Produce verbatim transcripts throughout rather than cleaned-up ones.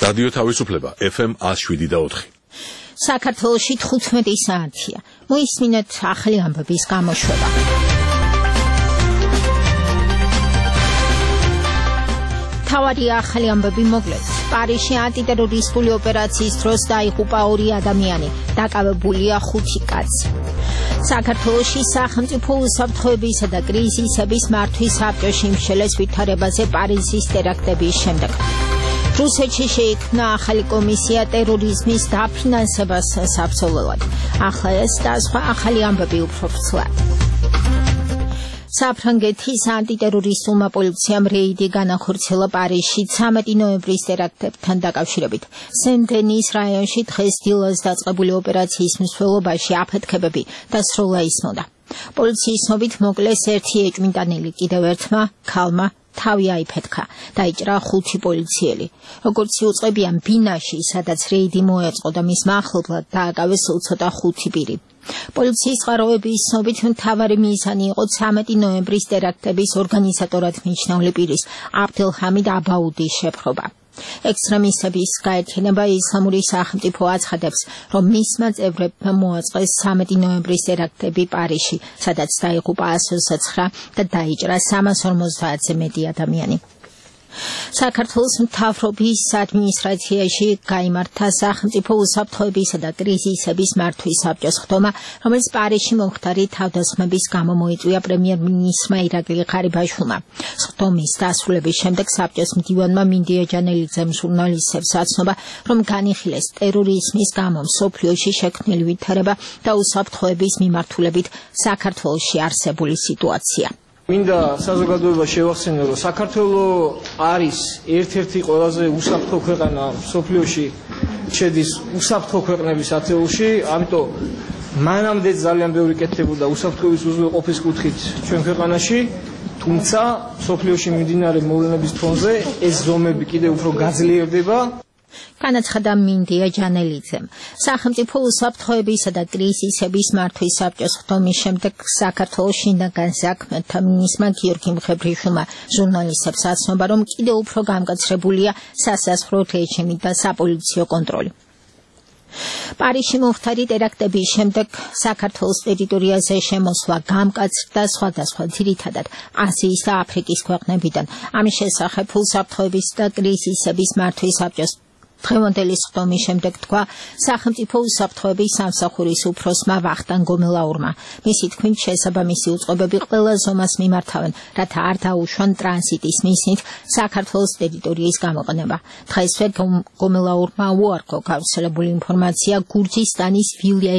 რადიო თავისუფლება ეფ ემ one oh seven და four. საქართველოში თხუთმეტი საათია. მოისმინეთ ახალი ამბების გამოშვება. თავარი ახალი ამბები მოგლეთ. პარიზში ანტიტერორისტული ოპერაციის დროს დაიღუპა ორი ადამიანი, დაკავებულია ხუთი კაცი. საქართველოში სახელმწიფო უსაფრთხოებისა და კრიზისების მართვის საბჭოში მსჯელეს ვითარებაზე პარიზის ტერაქტების შემდეგ. რუსეთში შეიქმნა ახალი კომისია ტერორიზმის დაფინანსებას საბრძოლველად. ახლა ეს და სხვა ახალი ამბები უფრო ვრცლად. საფრანგეთის ანტიტერორისტულმა პოლიციამ რეიდი განახორციელა პარიზში ცამეტი ნოემბრის ტერაქტებთან დაკავშირებით. სენ-დენის რაიონში დღეს დილას დაწყებული ოპერაციის მსვლელობაში აფეთქებები და სროლა ისმოდა. პოლიციის ცნობით მოკლეს ერთი ეჭვმიტანილი, კიდევ ერთმა ქალმა თავი აიფეთქა, დაიჭრა ხუთი პოლიციელი. როგორც იუწყებიან ბინაში, სადაც რეიდი მოეწყო და მის მახლობლად დააკავეს უცოტა ხუთი პირი. პოლიციის წყაროების ცნობით მთავარი მიზანი იყო ცამეტი ნოემბრის ტერაქტების ორგანიზატორად მიჩნეული პირის აბდელჰამიდ აბაუდის შეპყრობა. ექსტრემისტების გაერთიანება ისლამური სახელმწიფო აცხადებს, რომ მისმა წევრებმა მოაწყეს ცამეტი ნოემბრის ტერაქტები პარიზში, სადაც დაიღუპა one hundred nine და დაიჭრა სამას ორმოცდაათზე მეტი ადამიანი. საქართველოს მთავრობის ადმინისტრაციაში გაიმართა სახელმწიფო უსაფრთხოებისა და კრიზისების მართვის საბჭოს ხდომა, რომელიც პარიზში მომხდარი თავდასხმების გამო მოიწვია პრემიერ-მინისტრმა ირაკლი ღარიბაშვილმა. ხდომის დასრულების შემდეგ საბჭოს მდივანმა მინდია ჯანელიძემ ჟურნალისტებს აცნობა, რომ განიხილეს ტერორიზმის გამო მსოფლიოში შექმნილი ვითარება და უსაფრთხოების მიმართულებით საქართველოში არსებული სიტუაცია. მინდა საზოგადოება შევახსენო, რომ საქართველო არის ერთ-ერთი ყველაზე უსაფრთხო ქვეყანა მსოფლიოში, შედის უსაფრთხო ქვეყნების ათეულში, ამიტომ მანამდე ძალიან ბევრი კეთდებოდა უსაფრთხოების უზრუნველყოფის კუთხით ჩვენ ქვეყანაში, თუმცა მსოფლიოში მიმდინარე მოვლენების ფონზე ეს ზომები კიდევ უფრო გაძლიერდება. განაცხადა მინდია ჯანელიძემ. სახელმწიფო უსაფრთხოებისა და კრიზისების მართვის საბჭოს ხდომის შემდეგ საქართველოს შინაგან საქმეთა მინისტრმა გიორგი მხებრიშვილმა ჟურნალისტებს აცნობა, რომ კიდევ უფრო გამკაცრებულია სასაზღვრო რეჟიმი და საპოლიციო კონტროლი. პარიზში მომხდარი ტერაქტების შემდეგ საქართველოს ტერიტორიაზე შემოსვლა გამკაცრდა სხვადასხვა ძირითადად აზიის და აფრიკის ქვეყნებიდან. ამის შესახებ უსაფრთხოების და კრიზისების მართვის საბჭოს დღევანდელი ხდომის შემდეგ თქვა სახელმწიფო უსაფრთხოების სამსახურის უფროსმა ვახტანგ გომელაურმა. მისი თქმით, შესაბამისი უწყობები ყველა ზომას მიმართავენ, რათა არ დაუშვან ტრანზიტის მიზნით საქართველოს ტერიტორიის გამოყენება. დღესვე გომელაურმა უარყო გავრცელებული ინფორმაცია გურძისტანის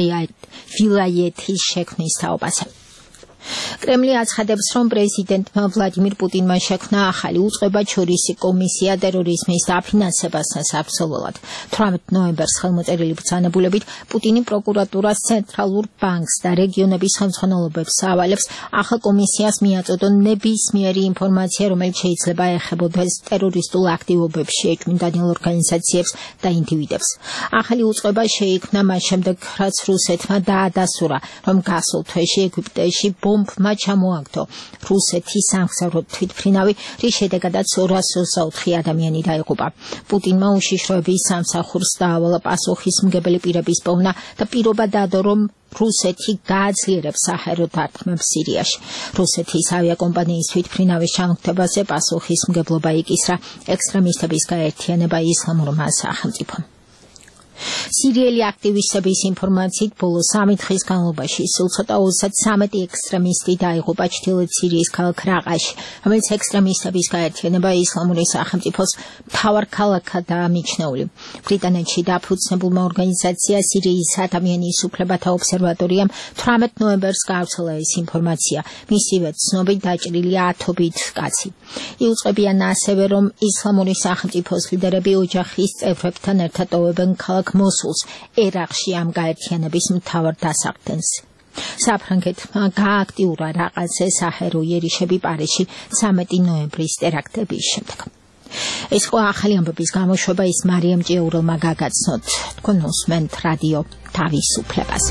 ვილაიეთის შექმნის თაობაზე. კრემლი აცხადებს, რომ პრეზიდენტმა ვლადიმირ პუტინმა შექმნა ახალი უწყებაჩორისი კომისია ტერორიზმის დაფინანსებასთან საბრძოლველად. თვრამეტ ნოემბერს ხელმოწერილი ბრძანებულებით პუტინი პროკურატურას, ცენტრალურ ბანკს და რეგიონების ხელმძღვანელობებს ავალებს ახალ კომისიას მიაწოდონ ნებისმიერი ინფორმაცია, რომელიც შეიძლება ეხებოდეს ტერორისტულ აქტივობებში ეჭვმიტანილ ორგანიზაციებს და ინდივიდებს. ახალი უწყება შეიქმნა მას შემდეგ, რაც რუსეთმა დაადასტურა, რომ გასულ თვეში ეგვიპტეში ბომბმა ჩამოაგდო რუსეთის სამგზავრო თვითმფრინავი, რის შედეგადაც ორასი ოცდაოთხი ადამიანი დაიღუპა. პუტინმა უშიშროების სამსახურს დაავალა პასუხისმგებელი პირების პოვნა და პირობა დადო, რომ რუსეთი გააძლიერებს საჰაერო დარტყმებს სირიაში. რუსეთის ავიაკომპანიის თვითმფრინავის ჩამოგდებაზე პასუხისმგებლობა იკისრა ექსტრემისტების გაერთიანება ისლამურმა სახელმწიფომ. სირიელი აქტივისტების ინფორმაციით ბოლო სამი დღის განმავლობაში სულ ცოტა ოცდათვრამეტი ექსტრემისტი დაიღუპა ჩრდილოეთ სირიის ქალაქ რაყაში, რომელიც ექსტრემისტების გაერთიანება ისლამური სახელმწიფოს მთავარ ქალაქადაა მიჩნეული. ბრიტანეთში დაფუძნებულმა ორგანიზაცია სირიის ადამიანის უფლებათა ობსერვატორიამ თვრამეტ ნოემბერს გაავრცელა ეს ინფორმაცია. მისივე ცნობით დაჭრილია ათობით კაცი. იუწყებიან ასევე, რომ ისლამური სახელმწიფოს ლიდერები ოჯახის წევრებთან ერთად ტოვებენ ქალაქ მოსულს ერაყში ამ გაერთიანების მთავარ დასახდენს. საფრანგეთმა გააქტიურა რაყაზე საჰაერო იერიშები პარიზში ცამეტი ნოემბრის ტერაქტების შემდეგ. ეს იყო ახალი ამბების გამოშვება, ის მარიამ ჭიაურელმა გაგაცნოთ. თქვენ უსმენთ რადიო თავისუფლებას.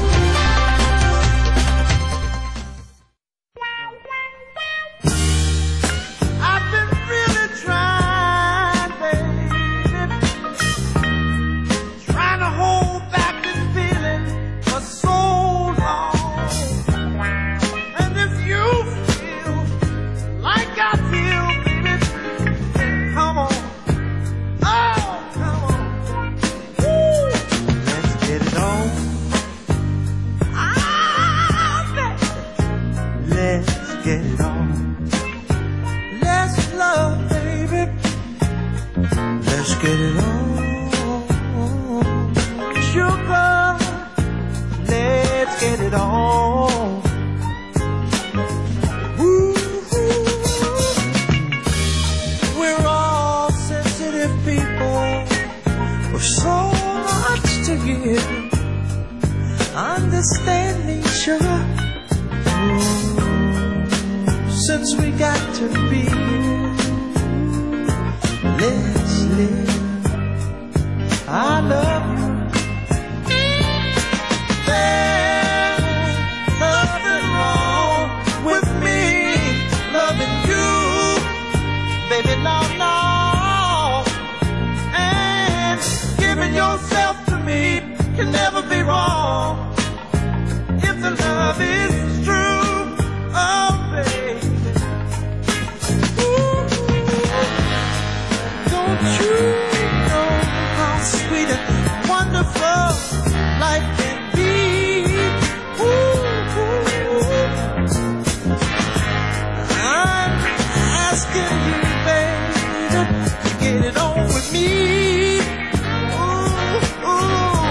since we got to be. Let's live. I love you. There's nothing wrong with me loving you, baby, no, no. And giving yourself to me can never be wrong if the love is true. Oh, baby. Ooh. Don't you know how sweet and wonderful life can be? Ooh, ooh. I'm asking you, baby, to get it on with me. Ooh, ooh.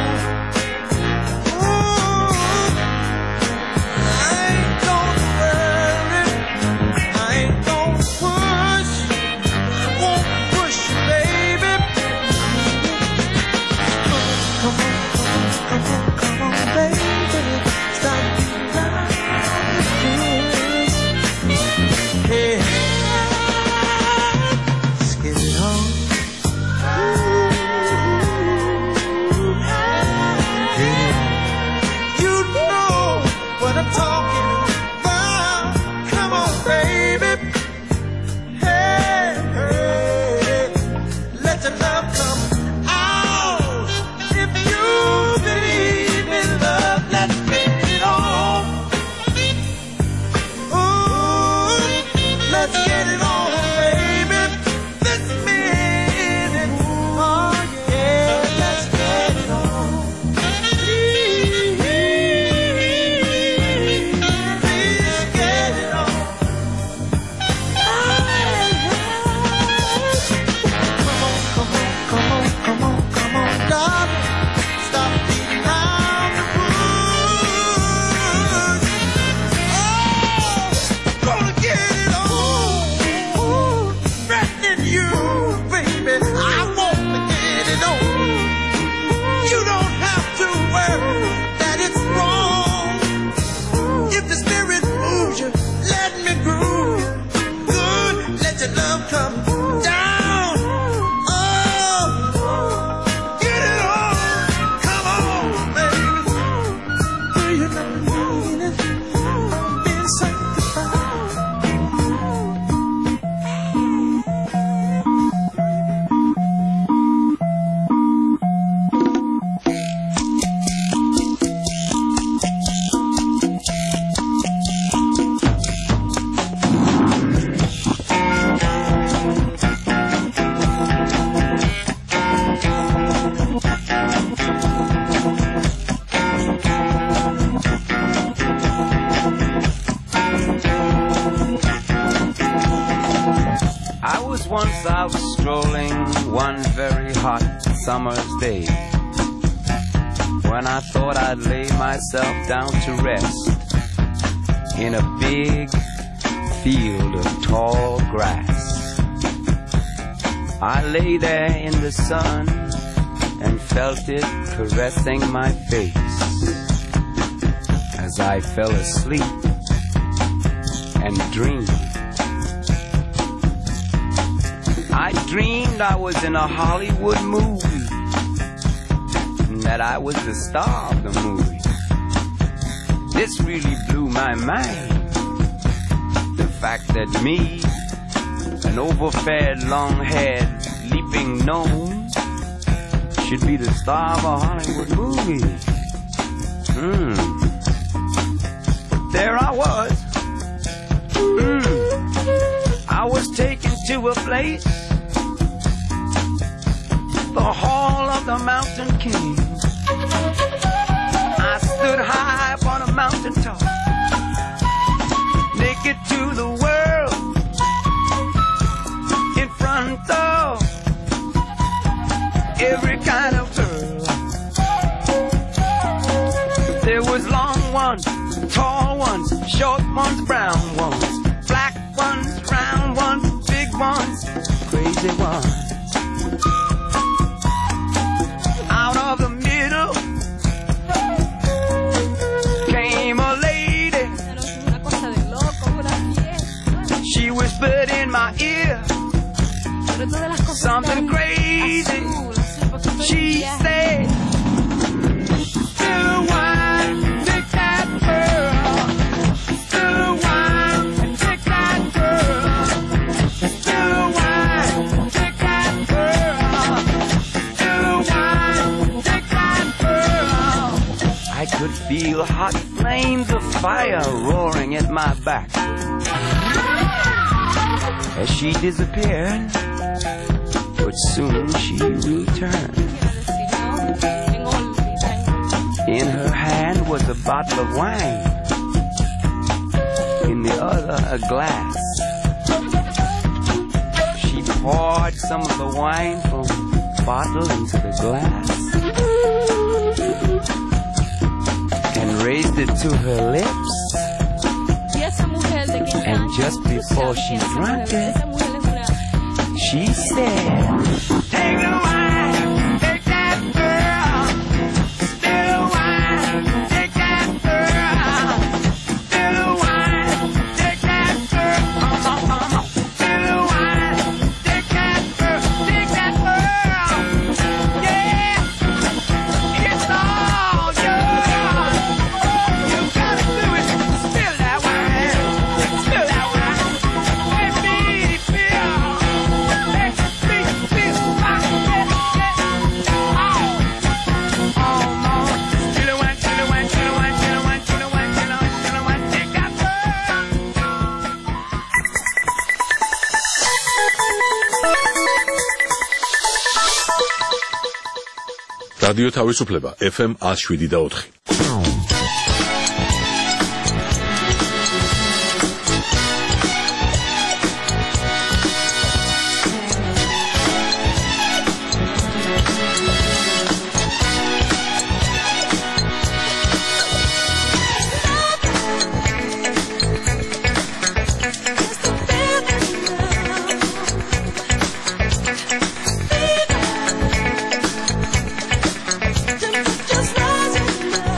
Once I was strolling one very hot summer's day, when I thought I'd lay myself down to rest in a big field of tall grass. I lay there in the sun and felt it caressing my face as I fell asleep and dreamed. I dreamed I was in a Hollywood movie, and that I was the star of the movie. This really blew my mind. The fact that me, an overfed, long-haired, leaping gnome, should be the star of a Hollywood movie. Hmm. But there I was. Hmm. I was taken to a place, the Hall of the Mountain King. I stood high upon a mountain top, naked to the world, in front of every kind of girl. There was long ones, tall ones, short ones, brown ones, black ones, round ones, big ones, crazy ones. Out of the middle came a lady whispered in my ear something crazy. She said, still wine, take that girl. Still wine, take that girl. Still wine, take that girl. Still wine, take that girl. I could feel hot flames of fire roaring at my back. As she disappeared, but soon she returned. In her hand was a bottle of wine, in the other a glass. She poured some of the wine from the bottle into the glass and raised it to her lips. And just before she drank it, she said, take the wine, take that girl. Still wine, take that girl. Still wine, take that girl. Still wine, take that girl. Take that girl. Yeah, it's all yours. You gotta do it. Spill that wine. Spill that wine. Let me feel. Let me feel my head. Oh, oh, oh. Spill the wine, spill the wine, spill the wine, spill the wine, spill the wine, spill the wine, spill the wine. Take that girl. რადიო თავისუფლება ეფ ემ one oh seven და four. Just rising up.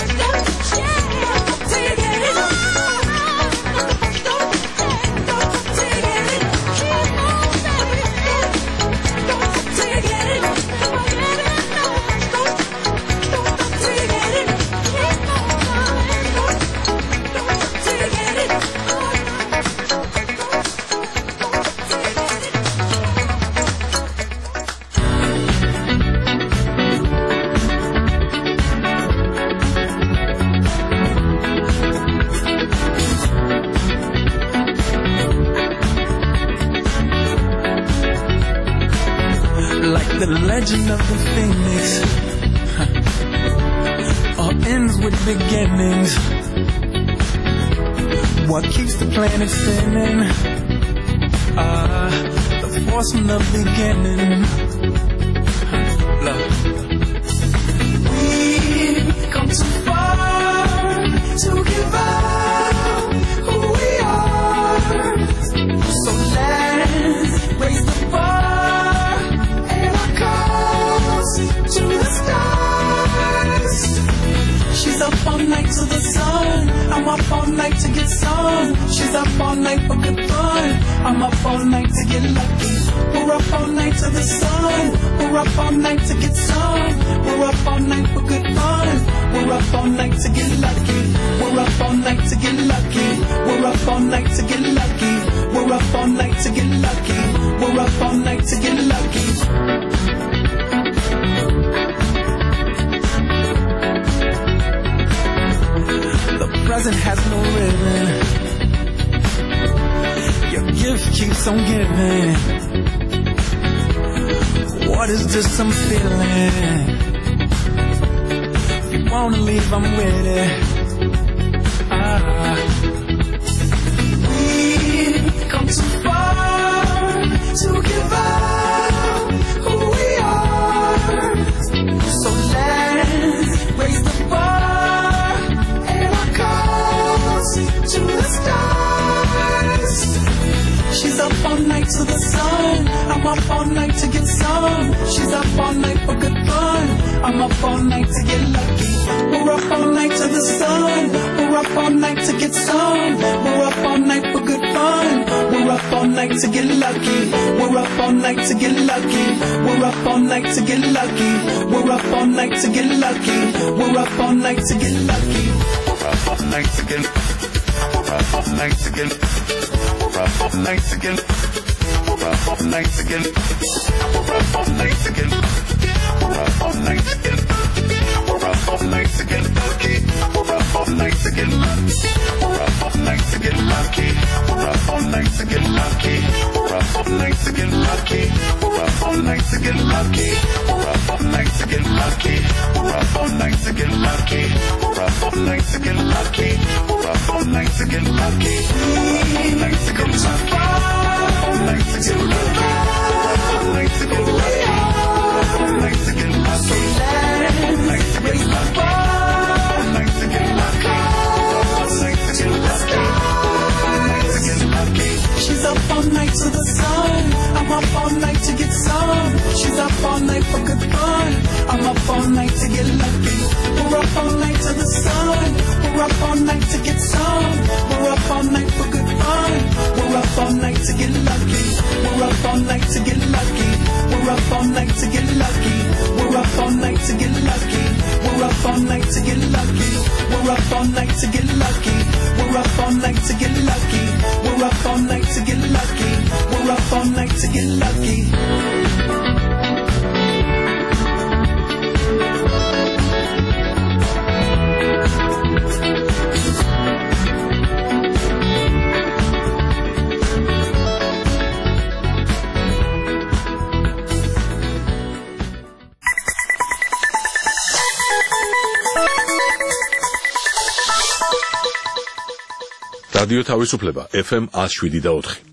The legend of the phoenix huh. All ends with beginnings. What keeps the planet spinning? Ah, uh, the force from the beginning. Huh. Love. We've come too far to give up who we are. So let's raise the bar. To the stars. She's up all night to the sun. I'm up all night to get some. She's up all night for good fun. I'm up all night to get lucky. We're up all night to the sun. We're up all night to get some. We're up all night for good fun. We're up all night to get lucky. We're up all night to get lucky. We're up all night to get lucky. We're up all night to get lucky. We're up all night to get lucky. Present has no ribbon. Your gift keeps on giving. What is this I'm feeling? If you wanna leave, I'm with it. Ah. We've come too far to give up who we are. So let's raise the bar. To the stars. She's up all night to the sun. I'm up all night to get some. She's up all night for good fun. I'm up all night to get lucky. We're up all night to the sun. We're up all night to get some. We're up all night for good fun. We're up all night to get lucky. We're up all night to get lucky. We're up all night to get lucky. We're up all night to get lucky. We're up all night to get lucky. We're up all night to get lucky. We're up all night again. We're up all night again. We're up all night again. We're up all night again. We're up all night again. We're up all night again. Lucky. We're up all night again. We're up all night again. Lucky. We're up all night again. Lucky. We're up all night again. Lucky. We're up all night again. Lucky. We're up all night again. Lucky. We're up all night again. Lucky. We're up all night again. Lucky. We're up all night again. Lucky. All night again. Lucky. All night again. Lucky. All night again. Lucky. All night again. Lucky. All night again. Lucky. All night again. Lucky. All night again. Lucky. All night again. Lucky. She's up all night to the sun. I'm up all night to get some. She's up all night for good fun. I'm up all night to get lucky. We're up all night to the sun. We're up all night to get some. We're up all night for good fun. We're up all night to get lucky. We're up all night to get lucky. We're up all night to get lucky. We're up all night to get lucky. We're up all night to get lucky. We're up all night to get lucky. We're up all night to get lucky. We're up all night to get lucky. We're up all night to get lucky. რადიო თავისუფლება ეფ ემ one oh seven და four.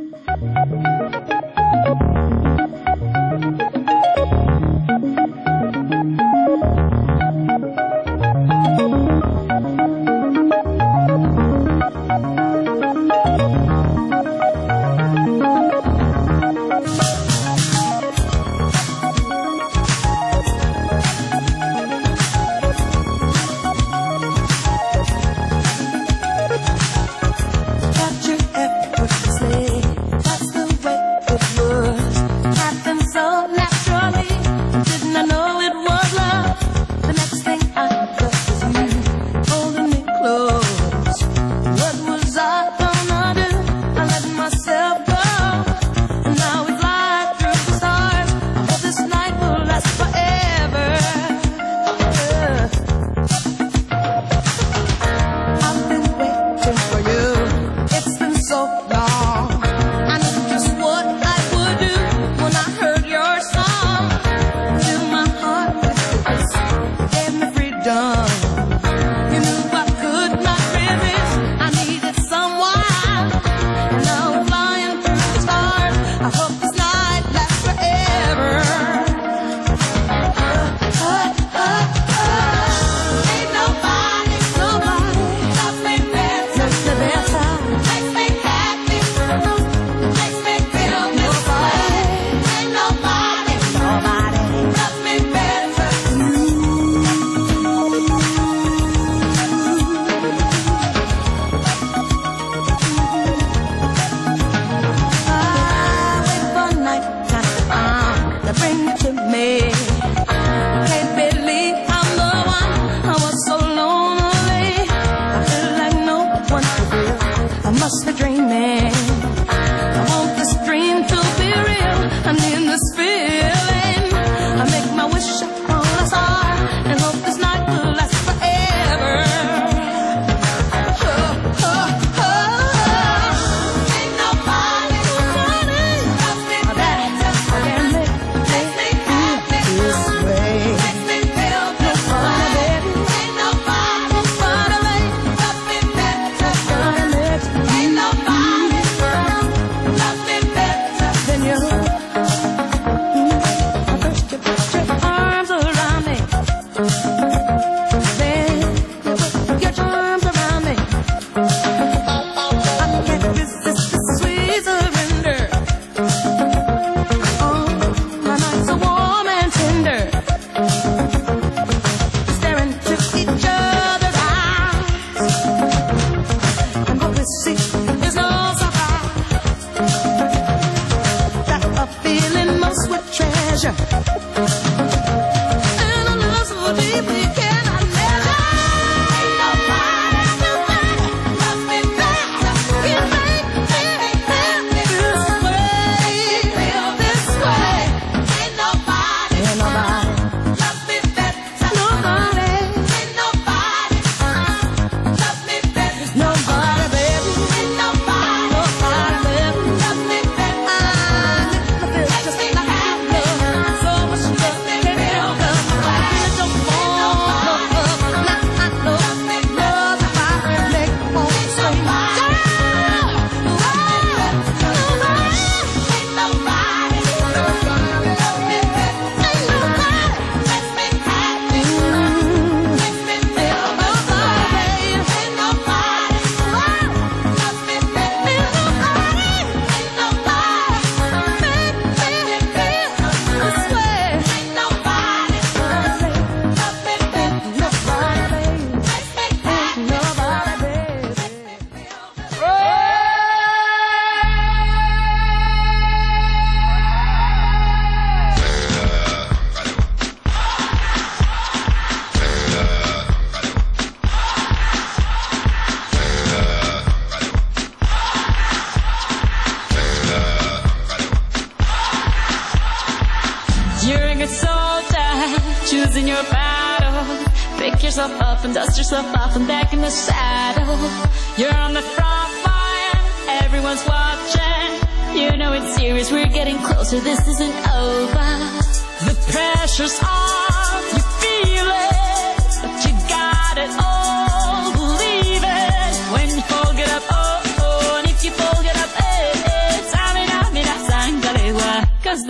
choosing your battle. Pick yourself up and dust yourself off and back in the saddle. You're on the front line, everyone's watching. You know it's serious, we're getting closer, this isn't over. The pressure's on, you feel it, but you got it all, believe it. When you fall, get up, oh.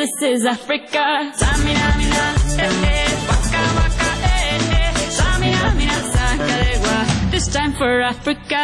this is Africa. Samina, mina, eh, eh, waka, waka, eh, eh. Samina, mina, sakarewa. This time for Africa.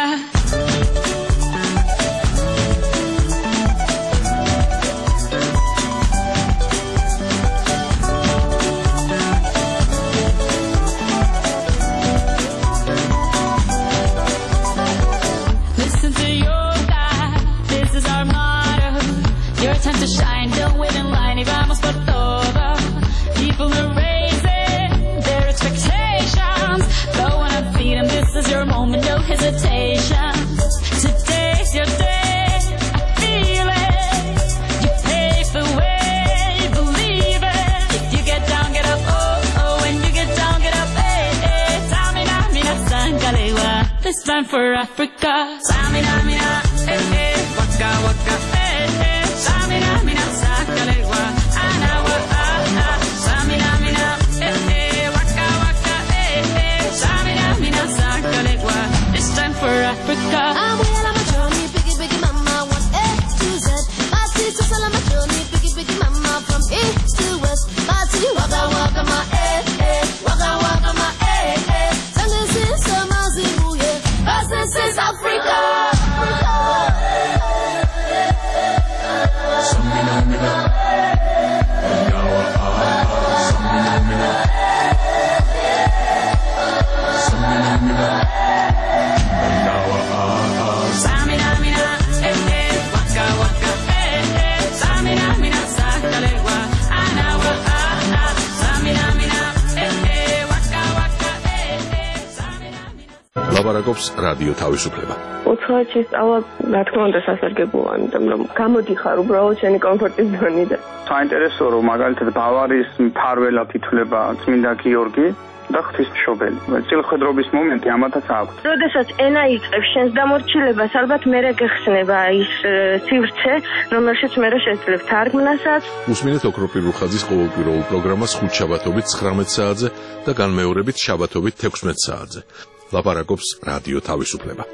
Listen to your God, this is our motto. Your time to shine, don't wait in line. Y vamos por todo. People are raising their expectations. Go on and feed them, this is your moment, no hesitation. Today's your day, I feel it. You pave the way, believe it. If you get down, get up, oh, oh. When you get down, get up, eh, eh. Samina, mina, sangalewa. This time for Africa. Samina, mina, eh, eh. Waka, waka, eh, eh. Samina, mina, sangalewa. Anawa, ah, ah. Samina, mina, eh, eh. Waka, waka, eh, eh. Samina, mina, sangalewa. This time for Africa. I'm well on my journey, biggie, biggie mama, one A to Z. My sister's all on my journey, biggie, biggie mama, from east to west. My city, waka, waka, my eh, eh. Waka, waka, my eh, eh. Sangin' since the Mazimu, yeah. Passing since Africa. Samina, mina, eh, eh. Waka, waka, eh, eh. Samina, mina, sangalewa. Anawa, ah, ah. Samina, mina, eh, eh. Waka, waka, eh, eh. Samina, mina. ლაპარაკობს რადიო თავისუფლება. უცხოეთში სწავლა, რა თქმა უნდა, სასარგებლოა, იმიტომ რომ გამოდიხარ უბრალოდ შენი კომფორტის ზონიდან. საინტერესო რომ მაგალითად ბავარიის მფარველად ითვლება წმინდა გიორგი და ღვთისმშობელი. წილხვედრობის მომენტი ამათაც აქვს. როდესაც ენა იწყებს შენს დამორჩილებას, ალბათ მერე გეხსნება ის э, სივრცე, რომელშიც მერე შეძლებ თარგმნასაც. უსმინეთ ოქროპირ რუხაძის ყოველკვირეულ პროგრამას ხუთ შაბათობით ცხრამეტ საათზე და განმეორებით შაბათობით თექვსმეტ საათზე. ლაპარაკობს რადიო თავისუფლება.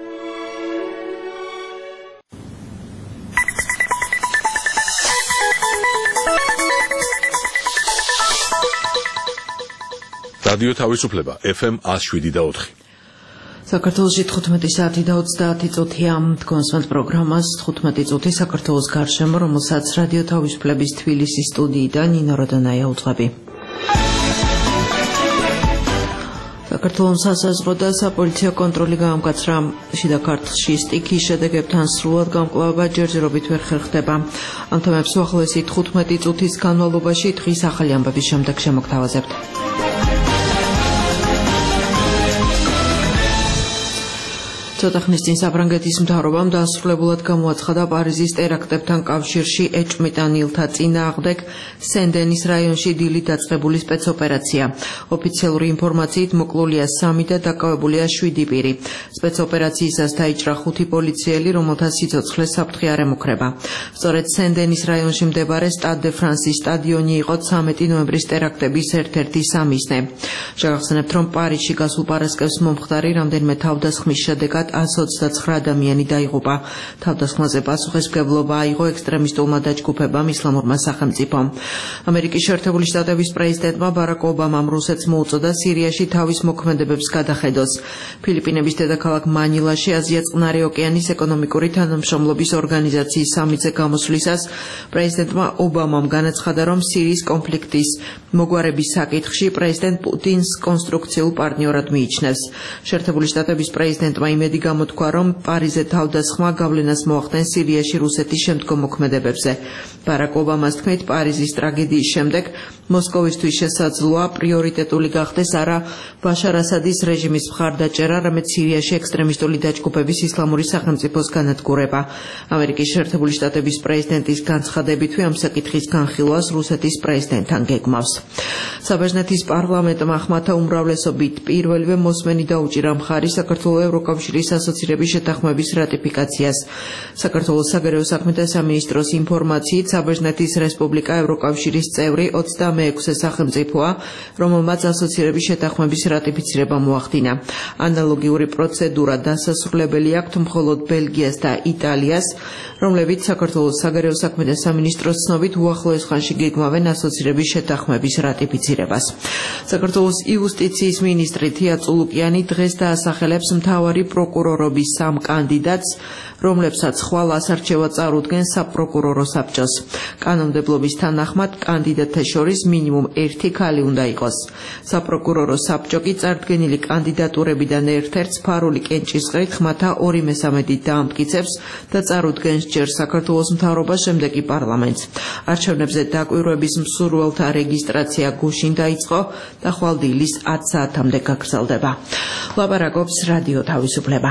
რადიო თავისუფლება ეფ ემ one oh seven და four. საქართველოში თხუთმეტი საათი და ოცდაათი წუთია თქვენს პროგრამას თხუთმეტი წუთი საქართველოს გარშემო, რომელსაც რადიო თავისუფლების თბილისის სტუდიიდან ნინო როდანაია უძღვები. საქართველოს სასაზღვრო და საპოლიციო კონტროლი გაამკაცრა შიდა ქართლში სტიქის შედეგებთან სრულად გამკლავება ჯერჯერობით ვერ ხერხდება. ამ თემებს უახლოესი თხუთმეტი წუთის განმავლობაში დღის ახალი ამბების შემდეგ შემოგთავაზებთ. ცოტა ხნის წინ საფრანგეთის მთავრობამ დასრულებულად გამოაცხადა პარიზის ტერაქტებთან კავშირში ეჭვმიტანილთა წინააღმდეგ სენ-დენის რაიონში დილით დაწყებული სპეცოპერაცია. ოფიციალური ინფორმაციით მოკლულია სამი და დაკავებულია შვიდი პირი. სპეცოპერაციისას დაიჭრა ხუთი პოლიციელი, რომელთა სიცოცხლე საფრთხე არ ემუქრება. სწორედ სენ-დენის რაიონში მდებარე სტად დე ფრანსის სტადიონი იყო ცამეტი ნოემბრის ტერაქტების ერთ-ერთი სამიზნე. შეგახსენებთ, რომ პარიზში გასულ პარასკევს მომხდარი რამდენიმე თავდასხმის შედეგად one hundred twenty-nine ადამიანი დაიღუპა. თავდასხმაზე პასუხისმგებლობა აიღო ექსტრემისტულმა დაჯგუფებამ ისლამურმა სახელმწიფომ. ამერიკის შეერთებული შტატების პრეზიდენტმა ბარაკ ობამამ რუსეთს მოუწოდა სირიაში თავის მოქმედებებს გადახედოს. ფილიპინების დედაქალაქ მანილაში აზია-წყნარი ოკეანის ეკონომიკური თანამშრომლობის ორგანიზაციის სამიტზე გამოსვლისას პრეზიდენტმა ობამამ განაცხადა, რომ სირიის კონფლიქტის მოგვარების საკითხში პრეზიდენტ პუტინს კონსტრუქციულ პარტნიორად მიიჩნევს. შეერთებული შტატების პრეზიდენტმა იმედი გამოთქვა, რომ პარიზზე თავდასხმა გავლენას მოახდენს სირიაში რუსეთის შემდგომ მოქმედებებზე. ბარაკ ობამას თქმით, პარიზის ტრაგედიის შემდეგ მოსკოვისთვის შესაძლოა პრიორიტეტული გახდეს არა ბაშარ ასადის რეჟიმის მხარდაჭერა, არამედ სირიაში ექსტრემისტული დაჯგუფების ისლამური სახელმწიფოს განადგურება. ამერიკის შეერთებული შტატების პრეზიდენტის განცხადებითვე ამ საკითხის განხილვას რუსეთის პრეზიდენტთან გეგმავს. საბერძნეთის პარლამენტმა ხმათა უმრავლესობით პირველივე მოსმენი დაუჭირა მხარი საქართველოს ევროკავშირის ასოცირების შეთანხმების რატიფიკაციას. საქართველოს საგარეო საქმეთა სამინისტროს ინფორმაციით, საბერძნეთის რესპუბლიკა ევროკავშირის წევრი ოცდამეექვსე სახელმწიფოა, რომელმაც ასოცირების შეთანხმების რატიფიცირება მოახდინა. ანალოგიური პროცედურა დასასრულებელი აქვთ მხოლოდ ბელგიას და იტალიას, რომლებიც საქართველოს საგარეო საქმეთა სამინისტროს ცნობით უახლოეს ხანში გეგმავენ ასოცირების შეთანხმების რატიფიცირებას. საქართველოს იუსტიციის მინისტრი თია წულუკიანი დღეს დაასახელებს მთავარი პროკურორობის სამ კანდიდატს, რომლებსაც ხვალ ასარჩევად წარუდგენ საპროკურორო საბჭოს. კანონმდებლობის თანახმად კანდიდატთა შორის მინიმუმ ერთი ქალი უნდა იყოს. საპროკურორო საბჭო კი წარდგენილი კანდიდატურებიდან ერთ-ერთს ფარული კენჭისყრით ხმათა ორი მესამედით დაამტკიცებს და წარუდგენს ჯერ საქართველოს მთავრობას, შემდეგ კი პარლამენტს. არჩევნებზე დაკვირვების მსურველთა რეგისტრაცია გუშინ დაიწყო და ხვალ დილის ათ საათამდე გაგრძელდება. ლაპარაკობს რადიო თავისუფლება.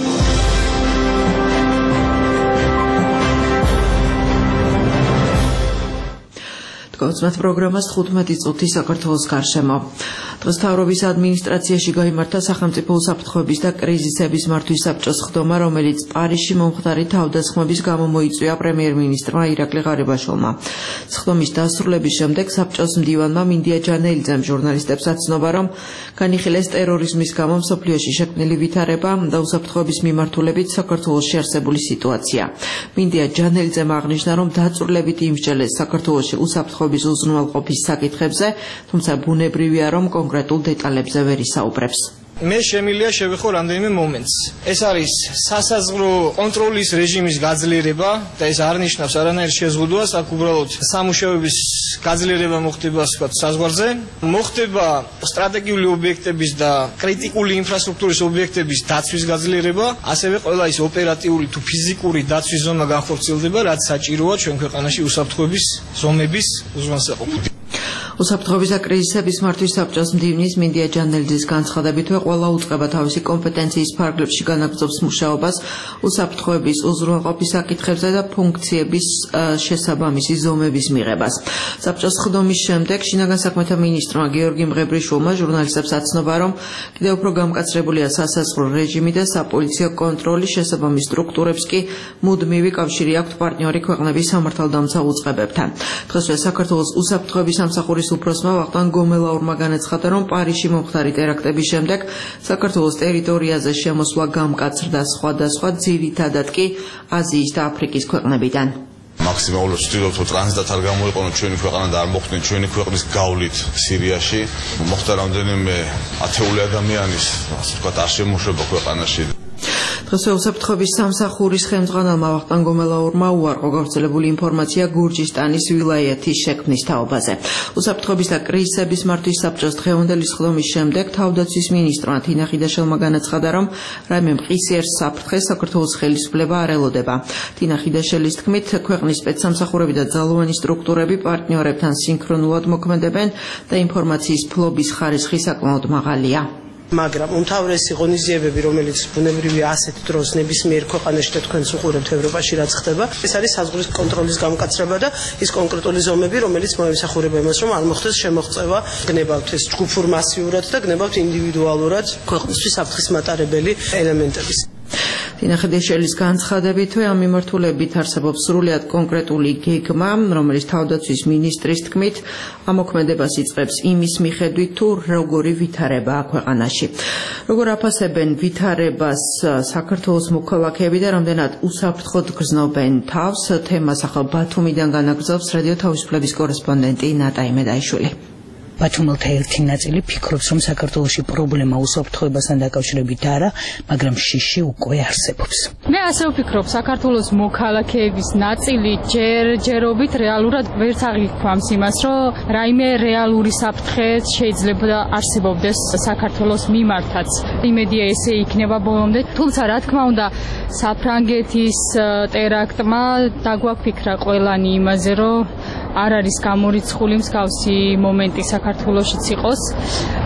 გაცნობთ პროგრამას თხუთმეტი წუთი საქართველოს გარშემო. დღეს მთავრობის ადმინისტრაციაში გაიმართა სახელმწიფო უსაფრთხოების და კრიზისების მართვის საბჭოს ხდომა, რომელიც პარიზში მომხდარი თავდასხმების გამო მოიწვია პრემიერ-მინისტრმა ირაკლი ღარიბაშვილმა. ხდომის დასრულების შემდეგ საბჭოს მდივანმა მინდია ჯანელიძემ ჟურნალისტებს აცნობა, რომ განიხილეს ტერორიზმის გამო მსოფლიოში შექმნილი ვითარება და უსაფრთხოების მიმართულებით საქართველოში არსებული სიტუაცია. მინდია ჯანელიძემ აღნიშნა, რომ დაწვრილებითი იმსჯელეს საქართველოში უსაფრთხოების უზრუნველყოფის საკითხებზე, თუმცა ბუნებრივია, რომ კონკრეტულ დეტალებზე ვერ ისაუბრებს. მე შემიძლია შევეხო რამდენიმე მომენტს. ეს არის სასაზღვრო კონტროლის რეჟიმის გაძლიერება და ეს არ ნიშნავს არანაირ შეზღუდვას, აქ უბრალოდ სამუშაოების გაძლიერება მოხდება სხვა საზღვარზე, მოხდება სტრატეგიული ობიექტების და კრიტიკული ინფრასტრუქტურის ობიექტების დაცვის გაძლიერება, ასევე ყველა ის ოპერატიული თუ ფიზიკური დაცვის ზონა განხორციელდება, რაც საჭიროა ჩვენ ქვეყანაში უსაფრთხოების ზომების უზრუნველყოფით. უსაფრთხოების და კრიზისების მართვის საბჭოს მდივნის მინდია ჯანელიძის განცხადებითვე ყველა უწყება თავისი კომპეტენციის ფარგლებში განაგრძობს მუშაობას უსაფრთხოების უზრუნველყოფის საკითხებზე და ფუნქციების შესაბამისი ზომების მიღებას. საბჭოს ხდომის შემდეგ შინაგან საქმეთა მინისტრმა გიორგი მღებრიშვილმა ჟურნალისტებს აცნობა, რომ კიდევ უფრო გამკაცრებულია სასაზღვრო რეჟიმი და საპოლიციო კონტროლი, შესაბამის სტრუქტურებს კი მუდმივი კავშირი აქვთ პარტნიორი ქვეყნების სამართალდამცავ უწყებებთან. დღესვე საქართველოს უსაფრთხოების სამსახურის უფროსმა ვახტანგ გომელაურმა განაცხადა, რომ პარიზში მომხდარი ტერაქტების შემდეგ საქართველოს ტერიტორიაზე შემოსვლა გამკაცრდა სხვადასხვა, ძირითადად კი აზიის და აფრიკის ქვეყნებიდან. მაქსიმალურად ვცდილობთ, რომ ტრანზიტად არ გამოიყენოთ ჩვენი ქვეყანა და არ მოხდნენ ჩვენი ქვეყნის გავლით სირიაში. მოხდა რამდენიმე ათეული ადამიანის, ასე ვთქვათ, არშემოშლება ქვეყანაში. დღესვე უსაფრთხოების სამსახურის ხელმძღვანელმა ვახტანგ გომელაურმა უარყო გავრცელებული ინფორმაცია გურჯისტანის ვილაიეთის შექმნის თაობაზე. უსაფრთხოების და კრიზისების მართვის საბჭოს დღევანდელი ხდომის შემდეგ თავდაცვის მინისტრმა თინა ხიდაშელმა განაცხადა, რომ რაიმე მყისიერ საფრთხეს საქართველოს ხელისუფლება არ ელოდება. თინა ხიდაშელის თქმით, ქვეყნის სპეცსამსახურები და ძალოვანი სტრუქტურები პარტნიორებთან სინქრონულად მოქმედებენ და ინფორმაციის ფლობის ხარისხი საკმაოდ მაღალია. მაგრამ უმთავრესი ღონისძიებები, რომელიც ბუნებრივია ასეთ დროს ნებისმიერ ქვეყანაში და თქვენს უყურებთ ევროპაში რაც ხდება, ეს არის საზღვრის კონტროლის გამკაცრება და ის კონკრეტული ზომები, რომელიც მოემსახურება იმას, რომ არ მოხდეს შემოღწევა, გნებავთ ეს ჯგუფურ მასიურად და გნებავთ ინდივიდუალურად ქვეყნისთვის საფრთხის მატარებელი ელემენტების. თინა ხიდაშელის განცხადებითვე ამ მიმართულებით არსებობს სრულიად კონკრეტული გეგმა, რომელიც თავდაცვის მინისტრის თქმით ამოქმედებას იწყებს იმის მიხედვით, თუ როგორი ვითარებაა ქვეყანაში. როგორ აფასებენ ვითარებას საქართველოს მოქალაქეები და რამდენად უსაფრთხოდ გრძნობენ თავს, თემას ახალ ბათუმიდან განაგრძობს რადიო თავისუფლების კორესპონდენტი ნატა იმედაიშვილი. ბათუმელთა ერთი ნაწილი ფიქრობს, რომ საქართველოში პრობლემა უსაფრთხოებასთან დაკავშირებით არა, მაგრამ შიში უკვე არსებობს. მე ასე ვფიქრობ, საქართველოს მოქალაქეების ნაწილი ჯერჯერობით რეალურად ვერც აღიქვამს იმას, რომ რაიმე რეალური საფრთხე შეიძლება არსებობდეს საქართველოს მიმართაც. იმედია ესე იქნება ბოლომდე, თუმცა რა თქმა უნდა, საფრანგეთის ტერაქტმა დაგვაფიქრა ყველანი იმაზე, რომ არ არის გამორიცხული მსგავსი მომენტი საქართველოშიც იყოს.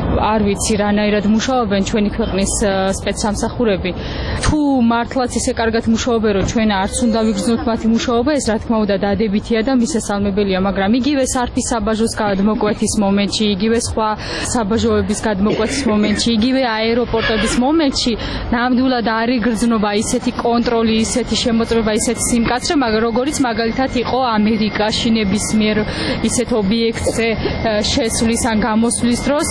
არ ვიცი რანაირად მუშაობენ ჩვენი ქვეყნის სპეცსამსახურები. თუ მართლაც ისე კარგად მუშაობენ, რომ ჩვენ არც უნდა ვიგრძნოთ მათი მუშაობა, ეს რა თქმა უნდა დადებითია და მისასალმებელია, მაგრამ იგივე სარფის საბაჟოს გადმოკვეთის მომენტში, იგივე სხვა საბაჟოების გადმოკვეთის მომენტში, იგივე აეროპორტების მომენტში ნამდვილად არ იგრძნობა ისეთი კონტროლი, ისეთი შემოწმება, ისეთი სიმკაცრე, მაგრამ როგორც მაგალითად იყო ამერიკაში ნებისმიერ ისეთ ობიექტზე შესვლის ან გამოსვლის დროს,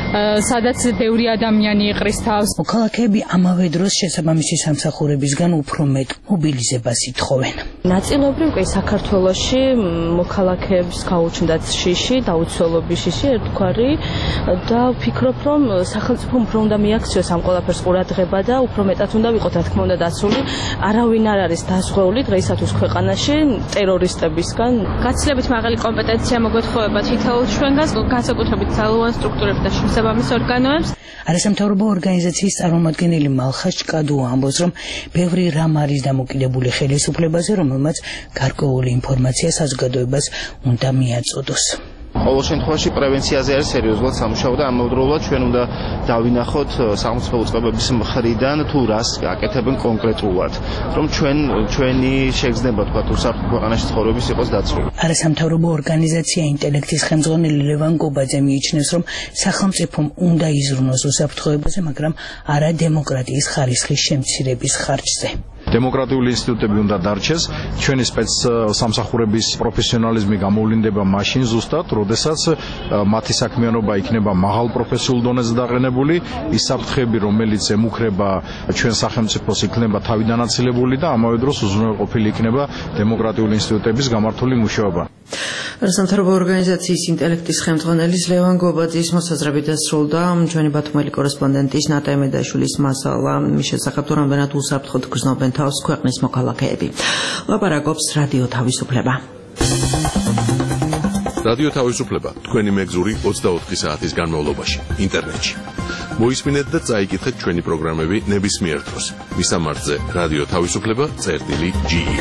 სადაც ბევრი ადამიანი იყრის თავს. მოქალაქეები ამავე დროს შესაბამისი სამსახურებისგან უფრო მეტ მობილიზებას ითხოვენ. ნაწილობრივ კი საქართველოში მოქალაქეებს გაუჩნდათ შიში, დაუცველობის შიში ერთგვარი და ვფიქრობ, რომ სახელმწიფომ უფრო უნდა მიაქციოს ამ ყველაფერს ყურადღება და უფრო მეტად უნდა ვიყოთ, რა თქმა უნდა, დაცული. არავინ არ არის დაზღვეული დღეისათვის ქვეყანაში ტერორისტებისგან. გაცილებით მაღალი კომპეტენცია მოგვეთხოვება თითოეულ ჩვენგანს, განსაკუთრებით ძალოვან სტრუქტურებს და შესაბამის ორგანოებს. არასამთავრობო ორგანიზაციის წარმომადგენელი მალხას ჭკადუა ამბობს, რომ ბევრი რამ არის დამოკიდებული ხელისუფლებაზე, რომელმაც გარკვეული ინფორმაცია საზოგადოებას უნდა მიაწოდოს. ყოველ შემთხვევაში პრევენციაზე არის სერიოზულად სამუშაო და ამავდროულად ჩვენ უნდა დავინახოთ სახელმწიფო უწყებების მხრიდან თუ რას აკეთებენ კონკრეტულად, რომ ჩვენ ჩვენი შეგრძნება თქვა უსაფრთხო ქვეყანაში ცხოვრების იყოს დაცული. არასამთავრობო ორგანიზაცია ინტელექტის ხელმძღვანელი ლევან გობაძე მიიჩნევს, რომ სახელმწიფომ უნდა იზრუნოს უსაფრთხოებაზე, მაგრამ არა დემოკრატიის ხარისხის შემცირების ხარჯზე. დემოკრატიული ინსტიტუტები უნდა დარჩეს, ჩვენი სპეცსამსახურების პროფესიონალიზმი გამოვლინდება მაშინ ზუსტად, როდესაც მათი საქმიანობა იქნება მაღალ პროფესიულ დონეზე დაყენებული, ის საფრთხეები, რომელიც ემუქრება ჩვენ სახელმწიფოს, იქნება თავიდან აცილებული და ამავე დროს უზრუნველყოფილი იქნება დემოკრატიული ინსტიტუტების გამართული მუშაობა. არასამთავრობო ორგანიზაციის ინტელექტის ხელმძღვანელის ლევან გობაძის მოსაზრებით დასრულდა ჩვენი ბათუმელი კორესპონდენტის ნატა მედაშვილის მასალა მის შესახებ, თუ რამდენად უსაფრთხოდ გრძნობენ თავს ქვეყნის მოქალაქეები. ლაპარაკობს რადიო თავისუფლება. რადიო თავისუფლება თქვენი მეგზური ოცდაოთხი საათის განმავლობაში ინტერნეტში. მოისმინეთ და წაიკითხეთ ჩვენი პროგრამები ნებისმიერ დროს. მისამართზე რადიო თავისუფლება წერტილი ჯი ი.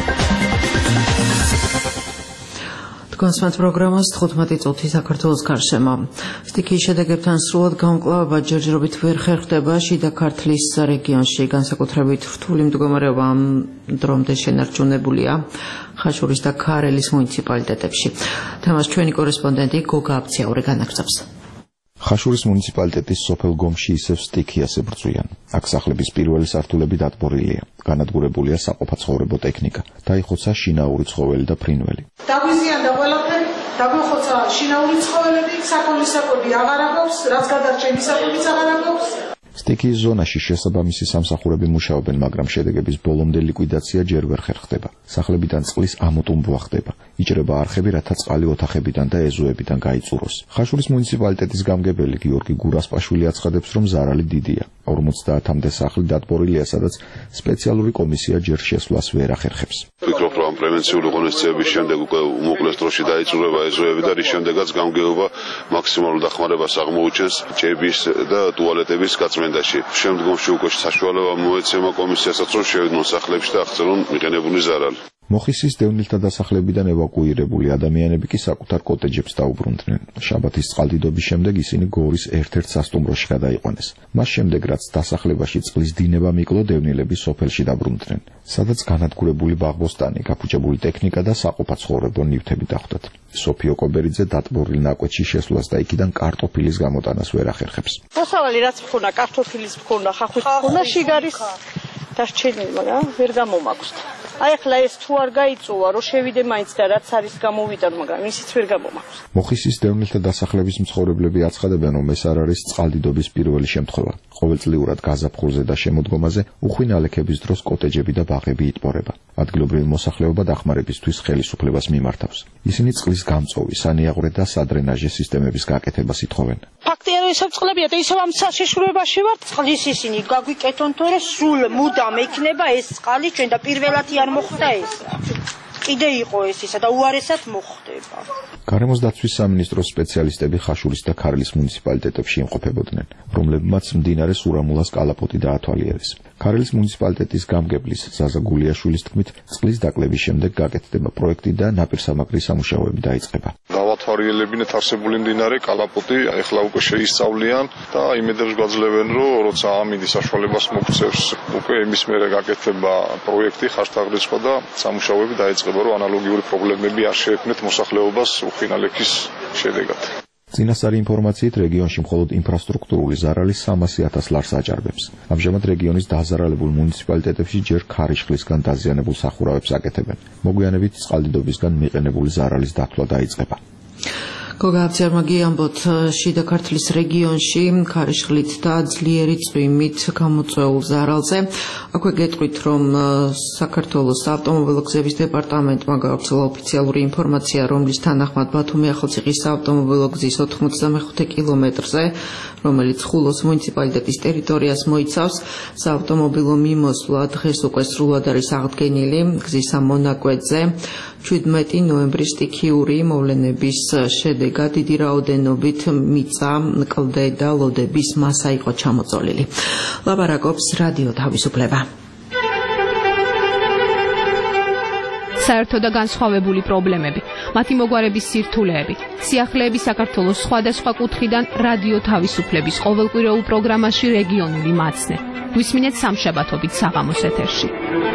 კონსმენთ პროგრამას თხუთმეტი წუთი საქართველოს გარშემო. სტიქიის შედეგებთან სრულად გამკლავება ჯერჯერობით ვერ ხერხდება შიდა ქართლის რეგიონში, განსაკუთრებით რთული მდგომარეობა ამ დრომდე შენარჩუნებულია ხაშურის და ქარელის მუნიციპალიტეტებში. თემას ჩვენი კორესპონდენტი გოგა აბციაური განაგრძობს. ხაშურის მუნიციპალიტეტის სოფელ გომში ისევ სტიქიას ებრძვიან. აქ სახლების პირველი სართულები დატბორილია. განადგურებულია საყოფაცხოვრებო ტექნიკა. დაიხოცა შინაური ცხოველი და ფრინველი. დაგვიზიანდა ყველაფერი, დაგვიხოცა შინაური ცხოველები, საქონლის საკვები აღარ აქვს, რაც გადარჩენი საკვებიც აღარ აქვს. სტიქიის ზონაში შესაბამისი სამსახურები მუშაობენ, მაგრამ შედეგების ბოლომდე ლიკვიდაცია ჯერ ვერ ხერხდება. სახლებიდან წყლის ამოტუმბვა ხდება. იჭრება არხები, რათა წყალი ოთახებიდან და ეზოებიდან გაიწუროს. ხაშურის მუნიციპალიტეტის გამგებელი გიორგი გურასპაშვილი აცხადებს, რომ ზარალი დიდია. ორმოცდაათამდე სახლი დატბორილია, სადაც სპეციალური კომისია ჯერ შესვლას ვერ ახერხებს. ვფიქრობ, რომ პრევენციული ღონისძიების შემდეგ უკვე უმოკლეს დროში დაიწურება ეზოები და რის შემდეგაც გამგეობა მაქსიმალურ დახმარებას აღმოუჩენს ჭების და ტუალეტების გაწმენდაში. შემდგომში უკვე საშუალება მოეცემა კომისიასაც, რომ შევიდნენ სახლებში და აღწერონ მიყენებული ზარალი. მოხისის დევნილთა დასახლებიდან ევაკუირებული ადამიანები კი საკუთარ კოტეჯებს დაუბრუნდნენ. შაბათის წყალდიდობის შემდეგ ისინი გორის ერთ-ერთ სასტუმროში გადაიყვანეს. მას შემდეგ, რაც დასახლებაში წყლის დინება მიკლო, დევნილები სოფელში დაბრუნდნენ, სადაც განადგურებული ბაღბოსტანი, გაფუჭებული ტექნიკა და საყოფაცხოვრებო ნივთები დახვდათ. სოფიო კობერიძე დატბორილ ნაკვეთში შესვლას და იქიდან კარტოფილის გამოტანას ვერ ახერხებს. მოსავალი რაც მქონა, კარტოფილის მქონა, ხახვის მქონა, შიგარის დარჩენილი, მაგრამ ვერ გამომაქვს. აი ახლა ეს თუ არ გაიწოვა, რომ შევიდე მაინც და რაც არის გამოვიდა, მაგრამ ისიც ვერ გამომაქვს. მოხისის დევნილთა დასახლების მცხოვრებლები აცხადებენ, რომ ეს არ არის წყალდიდობის პირველი შემთხვევა. ყოველწლიურად გაზაფხულზე და შემოდგომაზე უხვი ნალექების დროს კოტეჯები და ბაღები იტბორება. ადგილობრივი მოსახლეობა დახმარებისთვის ხელისუფლებას მიმართავს. ისინი წყლის გამწოვი, სანიაღვრე და სადრენაჟე სისტემების გაკეთებას ითხოვენ. ფაქტია, რომ ისევ წყლებია და ისევ ამ საშიშროებაში ვართ. წყლის ისინი გაგვიკეთონ, თორე სულ მუდამ ექნება ეს წყალი, ჩვენ და პირველად არ მოხდა ეს. კიდე იყო ეს ისა და უარესად მოხდება. გარემოს დაცვის სამინისტროს სპეციალისტები ხაშურის და ქარელის მუნიციპალიტეტებში იმყოფებოდნენ, რომლებმაც მდინარე სურამულას კალაპოტი დაათვალიერეს. ქარელის მუნიციპალიტეტის გამგებლის ზაზა გულიაშვილის თქმით, წყლის დაკლების შემდეგ გაკეთდება პროექტი და ნაპირსამაგრის სამუშაოები დაიწყება. გავათ თვალიერლებინეთ არსებული მდინარე კალაპოტი ეხლა უკვე შეისწავლიან და იმედებს გვაძლევენ, რომ როცა ამინდის საშუალებას მოგცევს, უკვე იმის მერე გაკეთება პროექტი, ხარჯთაღრიცხვა და სამუშაოები დაიწყება, რომ ანალოგიური პრობლემები არ შეექმნეთ მოსახლეობას უხინალექის შედეგად. წინასწარი ინფორმაციით რეგიონში მხოლოდ ინფრასტრუქტურული ზარალი სამასი ათას ლარს აჭარბებს. ამჟამად რეგიონის დაზარალებულ მუნიციპალიტეტებში ჯერ ქარიშხლისგან დაზიანებულ სახურავებს აკეთებენ. მოგვიანებით წყალდიდობისგან მიყენებული ზარალის დათვლა დაიწყება. გოგა აბძერმაგი ამბობთ შიდა ქართლის რეგიონში ქარიშხლით და ძლიერი წვიმით გამოწვეულ ზარალზე. აქვე გეტყვით, რომ საქართველოს საავტომობილო გზების დეპარტამენტმა გაავრცელა ოფიციალური ინფორმაცია, რომლის თანახმად ბათუმი ახალციხის საავტომობილო გზის ოთხმოცდამეხუთე კილომეტრზე, რომელიც ხულოს მუნიციპალიტეტის ტერიტორიას მოიცავს, საავტომობილო მიმოსვლა დღეს უკვე სრულად არის აღდგენილი. გზის ამ მონაკვეთზე შვიდმეტი ნოემბრის სტიქიური მოვლენების შედეგად დიდი რაოდენობით მიწა, კლდე და ლოდების მასა იყო ჩამოწოლილი. ლაპარაკობს რადიო თავისუფლება. საერთო და განსხვავებული პრობლემები, მათი მოგვარების სირთულეები, სიახლეები საქართველოს სხვადასხვა კუთხიდან რადიო თავისუფლების ყოველკვირეულ პროგრამაში რეგიონული მაცნე. გვისმინეთ სამშაბათობით საღამოს ეთერში.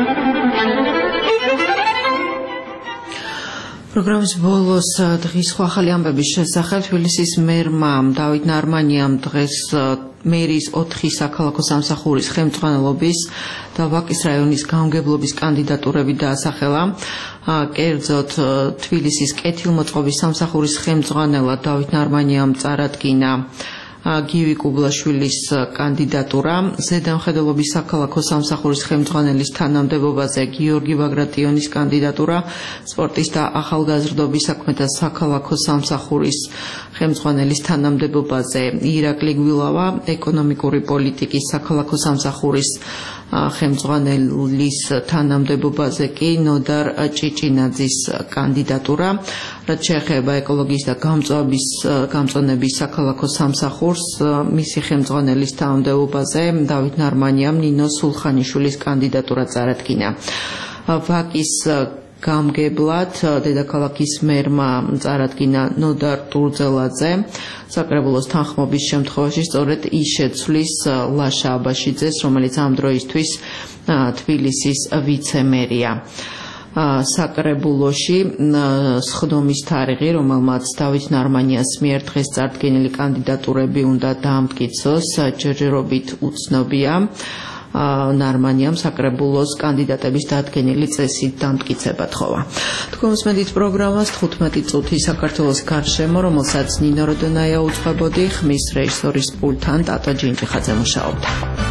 პროგრამის ბოლოს დღის სხვა ახალი ამბების შესახებ თბილისის მერმა დავით ნარმანიამ დღეს მერის ოთხი საქალაქო სამსახურის ხელმძღვანელობის და ვაკის რაიონის გამგებლობის კანდიდატურები დაასახელა. კერძოდ თბილისის კეთილმოწყობის სამსახურის ხელმძღვანელად დავით ნარმანიამ წარადგინა გივი კუბლაშვილის კანდიდატურა, ზედამხედველობის საქალაქო სამსახურის ხელმძღვანელის თანამდებობაზე გიორგი ბაგრატიონის კანდიდატურა, სპორტის და ახალგაზრდობის საქმეთა საქალაქო სამსახურის ხელმძღვანელის თანამდებობაზე ირაკლი გვილავა, ეკონომიკური პოლიტიკის საქალაქო სამსახურის ხელმძღვანელის თანამდებობაზე კი ნოდარ ჭიჭინაძის კანდიდატურა. რაც შეეხება ეკოლოგიის და გამწვანების საქალაქო სამსახურს, მისი ხელმძღვანელის თანამდებობაზე დავით ნარმანიამ ნინო სულხანიშვილის კანდიდატურა წარადგინა. ვაკის გამგებლად დედაქალაქის მერმა წარადგინა ნოდარ ტურძელაძე. საკრებულოს თანხმობის შემთხვევაში სწორედ ის შეცვლის ლაშა აბაშიძეს, რომელიც ამ დროისთვის თბილისის ვიცემერია. საკრებულოში სხდომის თარიღი, რომელმაც დავით ნარმანიას მიერ დღეს წარდგენილი კანდიდატურები უნდა დაამტკიცოს, ჯერჯერობით უცნობია. ნარმანიამ საკრებულოს კანდიდატების დადგენილი წესით დამტკიცება თხოვა. თქვენ უსმენთ პროგრამას თხუთმეტი წუთი საქართველოს გარშემო, რომელსაც ნინო როდონაია უძღვებოდი, ხმის რეჟისორის პულტთან ტატო ჯინჯიხაძე მუშაობდა.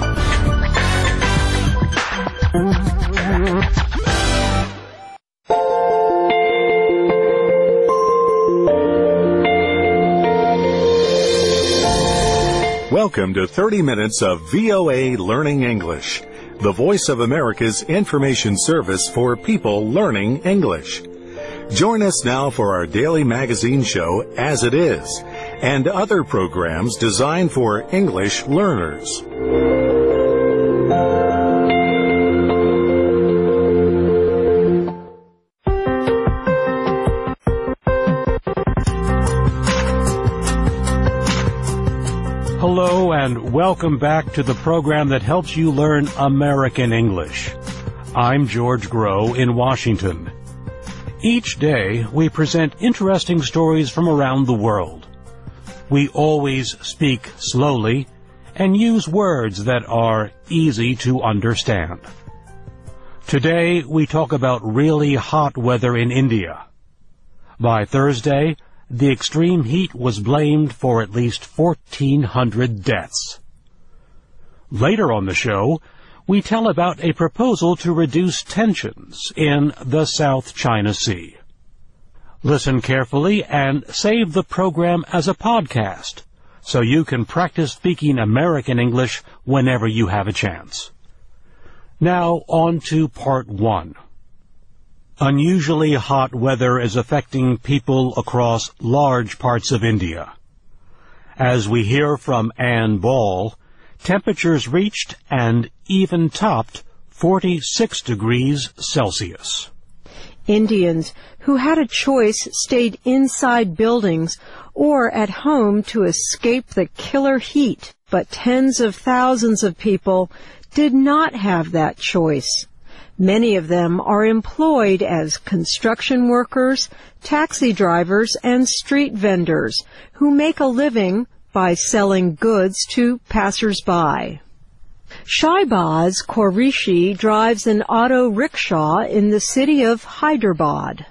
Welcome to thirty minutes of V O A Learning English, the voice of America's information service for people learning English. Join us now for our daily magazine show, As It Is, and other programs designed for English learners. Hello and welcome back to the program that helps you learn American English. I'm George Grow in Washington. Each day we present interesting stories from around the world. We always speak slowly and use words that are easy to understand. Today we talk about really hot weather in India. By Thursday, the extreme heat was blamed for at least fourteen hundred deaths. Later on the show, we tell about a proposal to reduce tensions in the South China Sea. Listen carefully and save the program as a podcast so you can practice speaking American English whenever you have a chance. Now on to part one. Unusually hot weather is affecting people across large parts of India. As we hear from Ann Ball, temperatures reached and even topped forty-six degrees Celsius. Indians who had a choice stayed inside buildings or at home to escape the killer heat, but tens of thousands of people did not have that choice. Many of them are employed as construction workers, taxi drivers, and street vendors who make a living by selling goods to passers-by. Shahbaz Qureshi drives an auto rickshaw in the city of Hyderabad.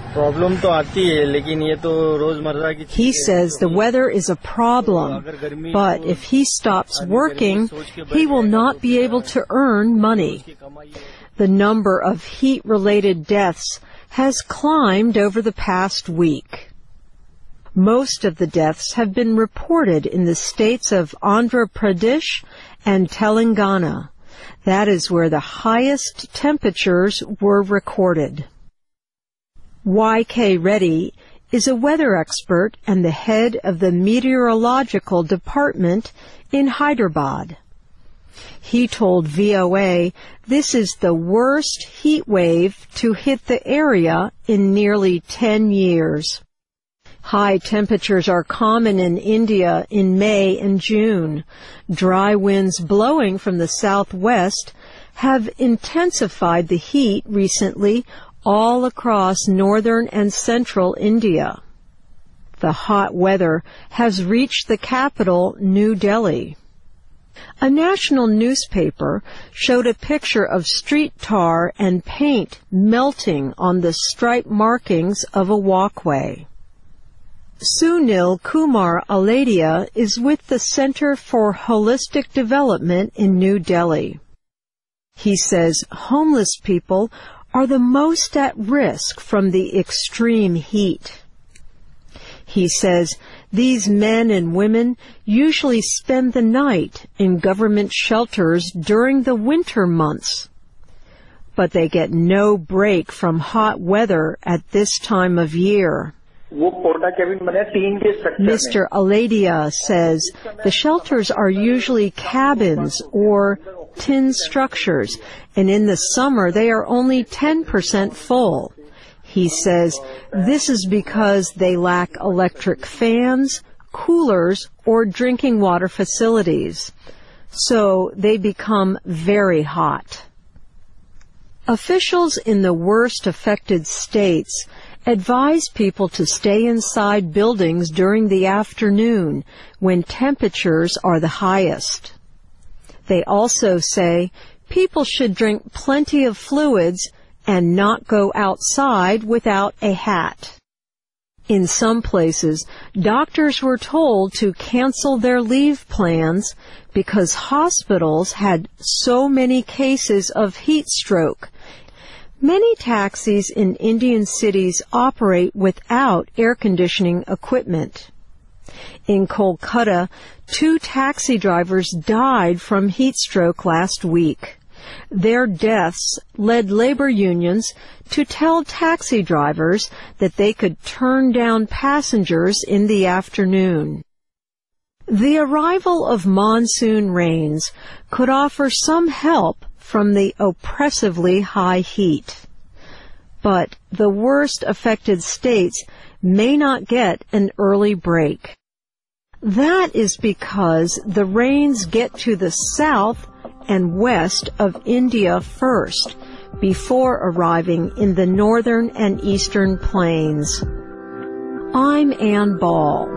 He says the weather is a problem, but if he stops working, he will not be able to earn money. The number of heat-related deaths has climbed over the past week. Most of the deaths have been reported in the states of Andhra Pradesh and Telangana. That is where the highest temperatures were recorded. Y K Reddy is a weather expert and the head of the meteorological department in Hyderabad. He told V O A this is the worst heat wave to hit the area in nearly ten years. High temperatures are common in India in May and June. Dry winds blowing from the southwest have intensified the heat recently all across northern and central India. The hot weather has reached the capital, New Delhi. A national newspaper showed a picture of street tar and paint melting on the stripe markings of a walkway. Sunil Kumar Aladia is with the Center for Holistic Development in New Delhi. He says homeless people are the most at risk from the extreme heat. He says these men and women usually spend the night in government shelters during the winter months, but they get no break from hot weather at this time of year. Mister Aladia says the shelters are usually cabins or tin structures, and in the summer they are only ten percent full. He says this is because they lack electric fans, coolers, or drinking water facilities, so they become very hot. Officials in the worst affected states advise people to stay inside buildings during the afternoon when temperatures are the highest. They also say people should drink plenty of fluids and not go outside without a hat. In some places, doctors were told to cancel their leave plans because hospitals had so many cases of heat stroke. Many taxis in Indian cities operate without air conditioning equipment. In Kolkata, two taxi drivers died from heat stroke last week. Their deaths led labor unions to tell taxi drivers that they could turn down passengers in the afternoon. The arrival of monsoon rains could offer some help from the oppressively high heat. But the worst affected states may not get an early break. That is because the rains get to the south and west of India first, before arriving in the northern and eastern plains. I'm Ann Ball.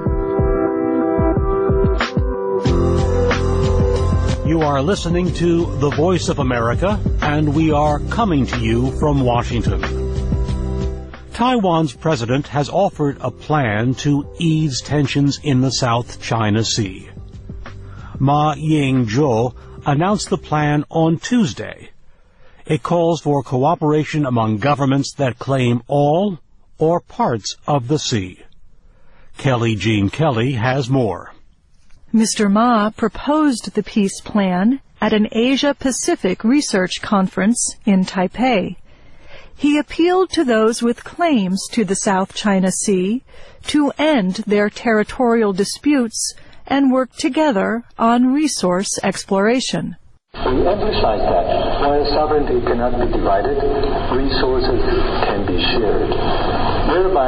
You are listening to The Voice of America, and we are coming to you from Washington. Taiwan's president has offered a plan to ease tensions in the South China Sea. Ma Ying-jeou announced the plan on Tuesday. It calls for cooperation among governments that claim all or parts of the sea. Kelly Jean Kelly has more. Mister Ma proposed the peace plan at an Asia-Pacific research conference in Taipei. He appealed to those with claims to the South China Sea to end their territorial disputes and work together on resource exploration. We emphasize that while sovereignty cannot be divided, resources can be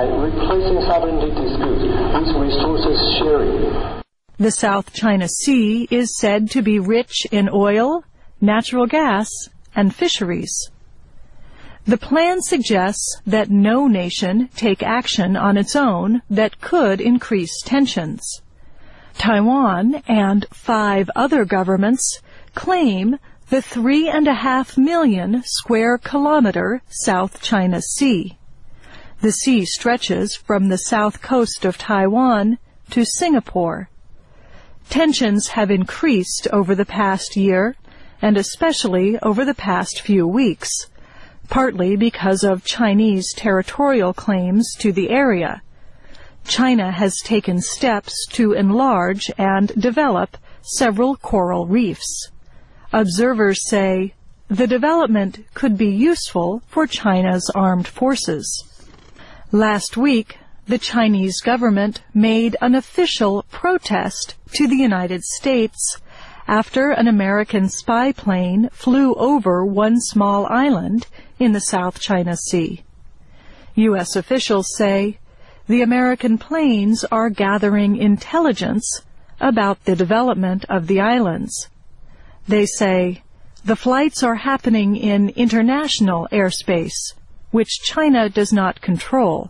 by replacing sovereignty disputes with resources sharing. The South China Sea is said to be rich in oil, natural gas, and fisheries. The plan suggests that no nation take action on its own that could increase tensions. Taiwan and five other governments claim the three and a half million square kilometer South China Sea. The sea stretches from the south coast of Taiwan to Singapore. Tensions have increased over the past year, and especially over the past few weeks, partly because of Chinese territorial claims to the area. China has taken steps to enlarge and develop several coral reefs. Observers say the development could be useful for China's armed forces. Last week, the Chinese government made an official protest to the United States after an American spy plane flew over one small island in the South China Sea. U S officials say the American planes are gathering intelligence about the development of the islands. They say the flights are happening in international airspace, which China does not control.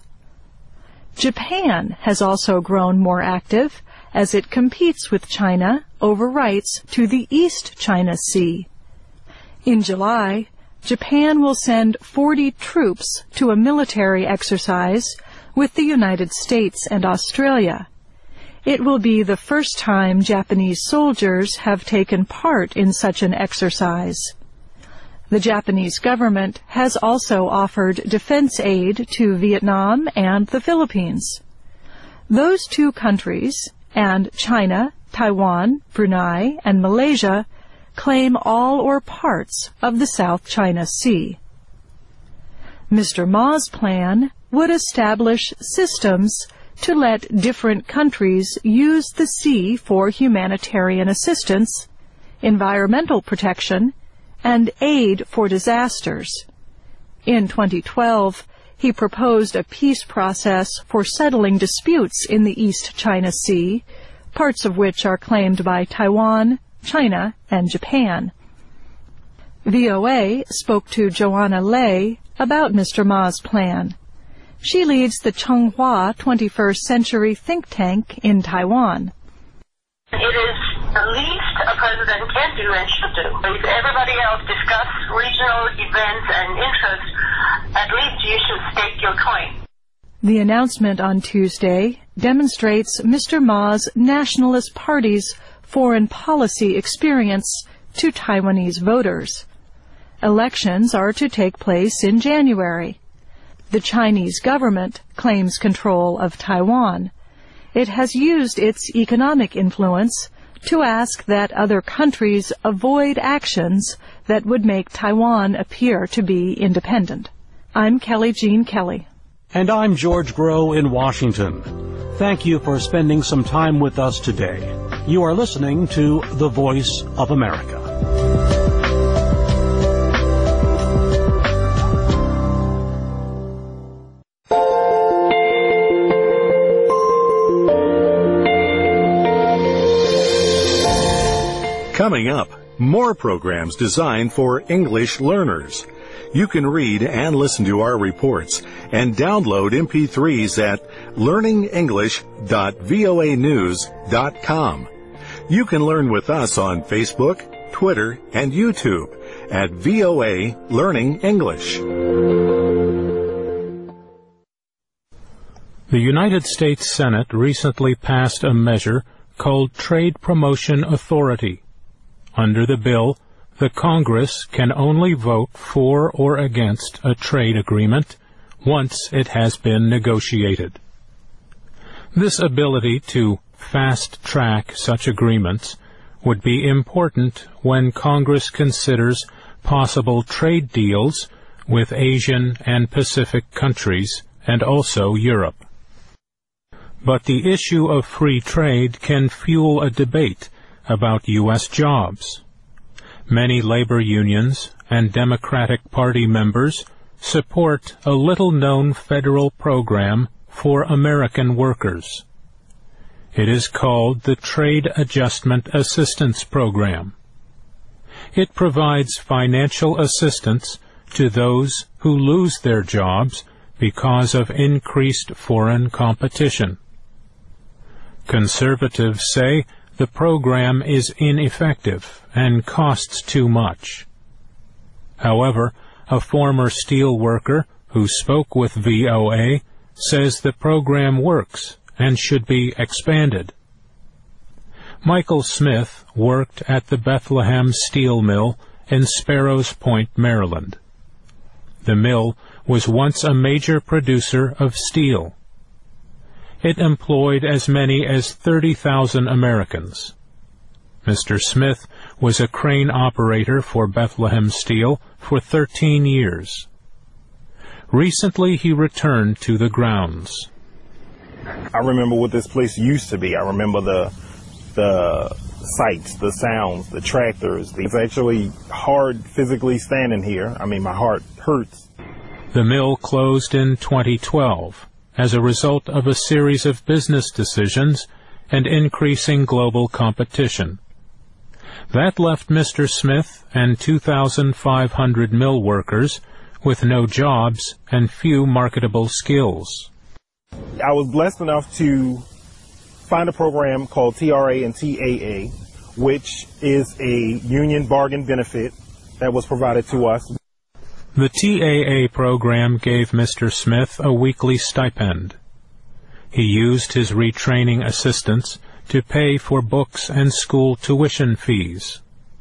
Japan has also grown more active as it competes with China over rights to the East China Sea. In July, Japan will send forty troops to a military exercise with the United States and Australia. It will be the first time Japanese soldiers have taken part in such an exercise. The Japanese government has also offered defense aid to Vietnam and the Philippines. Those two countries, and China, Taiwan, Brunei, and Malaysia, claim all or parts of the South China Sea. Mister Ma's plan would establish systems to let different countries use the sea for humanitarian assistance, environmental protection, and aid for disasters. In twenty twelve, he proposed a peace process for settling disputes in the East China Sea, parts of which are claimed by Taiwan, China, and Japan. V O A spoke to Joanna Lei about Mister Ma's plan. She leads the Chonghua twenty-first Century think tank in Taiwan. It is the least a president can do and should do. If everybody else discuss regional events and interests, at least you should stake your claim. The announcement on Tuesday demonstrates Mister Ma's Nationalist Party's foreign policy experience to Taiwanese voters. Elections are to take place in January. The Chinese government claims control of Taiwan. It has used its economic influence to ask that other countries avoid actions that would make Taiwan appear to be independent. I'm Kelly Jean Kelly. And I'm George Grow in Washington. Thank you for spending some time with us today. You are listening to The Voice of America. Coming up, more programs designed for English learners. You can read and listen to our reports and download M P threes at learning english dot voa news dot com. You can learn with us on Facebook, Twitter, and YouTube at V O A Learning English. The United States Senate recently passed a measure called Trade Promotion Authority. Under the bill, the Congress can only vote for or against a trade agreement once it has been negotiated. This ability to fast-track such agreements would be important when Congress considers possible trade deals with Asian and Pacific countries and also Europe. But the issue of free trade can fuel a debate about U S jobs. Many labor unions and Democratic Party members support a little-known federal program for American workers. It is called the Trade Adjustment Assistance Program. It provides financial assistance to those who lose their jobs because of increased foreign competition. Conservatives say the program is ineffective and costs too much. However, a former steel worker who spoke with V O A says the program works and should be expanded. Michael Smith worked at the Bethlehem Steel Mill in Sparrows Point, Maryland. The mill was once a major producer of steel. It employed as many as thirty thousand Americans. Mister Smith was a crane operator for Bethlehem Steel for thirteen years. Recently, he returned to the grounds. I remember what this place used to be. I remember the the sights, the sounds, the tractors. It's actually hard physically standing here. I mean, my heart hurts. The mill closed in twenty twelve as a result of a series of business decisions and increasing global competition. That left Mister Smith and two thousand five hundred mill workers with no jobs and few marketable skills. I was blessed enough to find a program called T R A and T A A, which is a union bargain benefit that was provided to us. The T A A program gave Mister Smith a weekly stipend. He used his retraining assistance to pay for books and school tuition fees.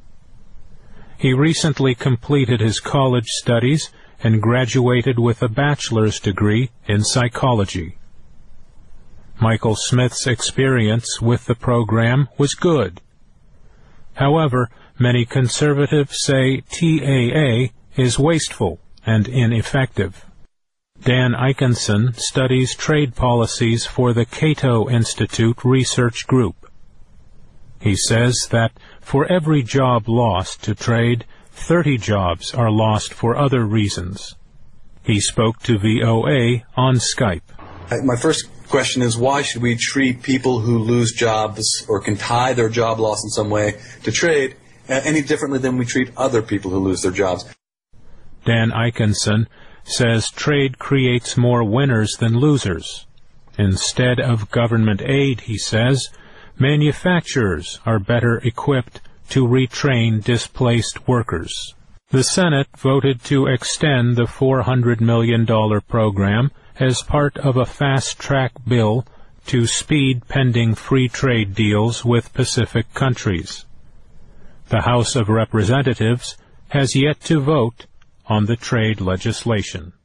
He recently completed his college studies and graduated with a bachelor's degree in psychology. Michael Smith's experience with the program was good. However, many conservatives say T A A is wasteful and ineffective. Dan Ikenson studies trade policies for the Cato Institute Research Group. He says that for every job lost to trade, thirty jobs are lost for other reasons. He spoke to V O A on Skype. My first question is, why should we treat people who lose jobs or can tie their job loss in some way to trade uh, any differently than we treat other people who lose their jobs? Dan Ikenson says trade creates more winners than losers. Instead of government aid, he says, manufacturers are better equipped to retrain displaced workers. The Senate voted to extend the four hundred million dollars program as part of a fast-track bill to speed pending free trade deals with Pacific countries. The House of Representatives has yet to vote on the trade legislation.